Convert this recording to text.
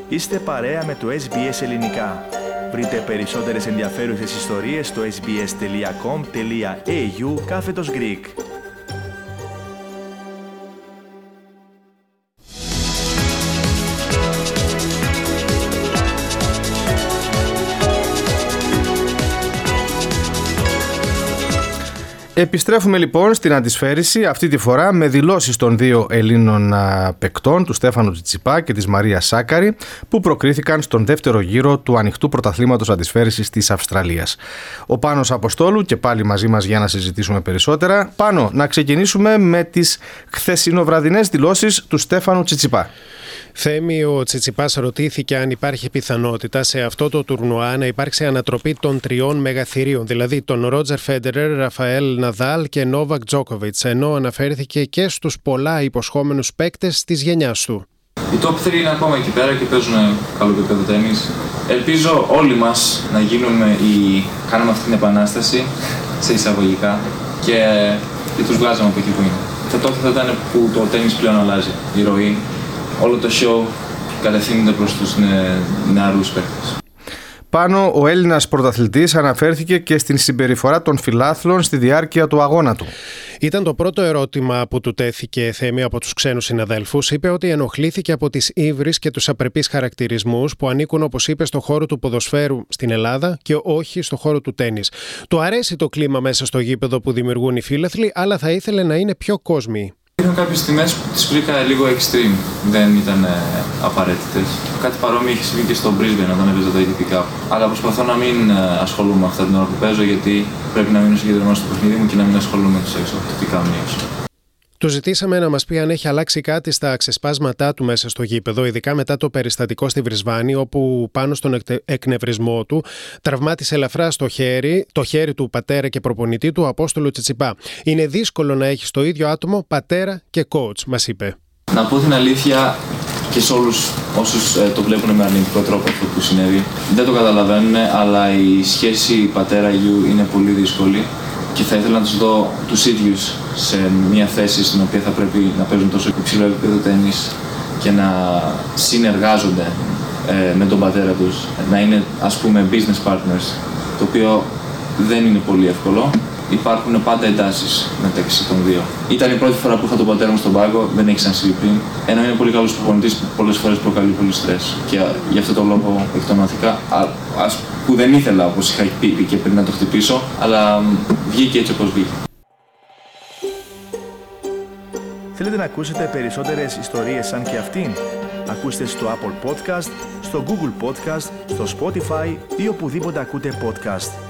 Είστε παρέα με το SBS Ελληνικά. Βρείτε περισσότερες ενδιαφέρουσες ιστορίες στο sbs.com.au/Greek. Επιστρέφουμε λοιπόν στην αντισφαίριση, αυτή τη φορά με δηλώσεις των δύο Ελλήνων παικτών, του Στέφανου Τσιτσιπά και της Μαρίας Σάκαρη, που προκρίθηκαν στον δεύτερο γύρο του ανοιχτού πρωταθλήματος αντισφαίρησης της Αυστραλίας. Ο Πάνος Αποστόλου και πάλι μαζί μας για να συζητήσουμε περισσότερα. Πάνο, να ξεκινήσουμε με τις χθεσινοβραδινές δηλώσεις του Στέφανου Τσιτσιπά. Θέμη, ο Τσιτσιπάς ρωτήθηκε αν υπάρχει πιθανότητα σε αυτό το τουρνουά να υπάρξει ανατροπή των τριών μεγαθυρίων, δηλαδή των Ρότζερ Φέντερερ, Ραφαέλ Ναδάλ και Νόβακ Τζόκοβιτς, ενώ αναφέρθηκε και στους πολλά υποσχόμενους παίκτες της γενιάς του. Οι top 3 είναι ακόμα εκεί πέρα και παίζουν καλό επίπεδο τένις. Ελπίζω όλοι μας να κάνουμε αυτή την επανάσταση, σε εισαγωγικά, και τους βγάζαμε από εκεί που είναι. Τότε θα ήταν που το τένις πλέον αλλάζει η ροή. Όλο το show κατευθύνεται προς τους νεαρούς παίκτες. Πάνω, ο Έλληνας πρωταθλητής αναφέρθηκε και στην συμπεριφορά των φιλάθλων στη διάρκεια του αγώνα του. Ήταν το πρώτο ερώτημα που του τέθηκε, Θέμη, από τους ξένους συναδέλφους. Είπε ότι ενοχλήθηκε από τις ύβρις και τους απρεπείς χαρακτηρισμούς που ανήκουν, όπως είπε, στο χώρο του ποδοσφαίρου στην Ελλάδα και όχι στο χώρο του τένις. Του αρέσει το κλίμα μέσα στο γήπεδο που δημιουργούν οι φίλαθλοι, αλλά θα ήθελε να είναι πιο κόσμιοι. Υπήρχαν κάποιες στιγμές που τις βρήκα λίγο extreme, δεν ήταν απαραίτητες. Κάτι παρόμοιο είχε συμβεί και στο Brisbane όταν έπαιζα τα ειδικά. Αλλά προσπαθώ να μην ασχολούμαι με αυτά την ώρα που παίζω, γιατί πρέπει να μείνω συγκεντρωμένος στο παιχνίδι μου και να μην ασχολούμαι με τους έξω. Τι κάνω έξω. Του ζητήσαμε να μας πει αν έχει αλλάξει κάτι στα ξεσπάσματά του μέσα στο γήπεδο, ειδικά μετά το περιστατικό στη Βρισβάνη, όπου πάνω στον εκνευρισμό του τραυμάτισε ελαφρά το χέρι του πατέρα και προπονητή του, Απόστολου Τσιτσιπά. Είναι δύσκολο να έχει το ίδιο άτομο πατέρα και coach, μας είπε. Να πω την αλήθεια και σε όλους όσους το βλέπουν με αρνητικό τρόπο αυτό που συνέβη. Δεν το καταλαβαίνουν, αλλά η σχέση πατέρα-γιου είναι πολύ δύσκολη. Και θα ήθελα να τους δω τους ίδιους σε μια θέση στην οποία θα πρέπει να παίζουν τόσο υψηλό επίπεδο τένις και να συνεργάζονται με τον πατέρα τους, να είναι, ας πούμε, business partners, το οποίο δεν είναι πολύ εύκολο. Υπάρχουν πάντα εντάσεις μεταξύ των δύο. Ήταν η πρώτη φορά που είχα τον πατέρα μου στον πάγκο, δεν έχει ξανασυμβεί πριν. Ενώ είναι πολύ καλός προπονητής, πολλές φορές προκαλεί πολύ στρες. Και γι' αυτό το λόγο εκτονώθηκα. Που δεν ήθελα, όπως είχα πει και πριν, να το χτυπήσω, αλλά βγήκε έτσι όπως βγήκε. Θέλετε να ακούσετε περισσότερες ιστορίες σαν και αυτήν? Ακούστε στο Apple Podcast, στο Google Podcast, στο Spotify ή οπουδήποτε ακούτε podcast.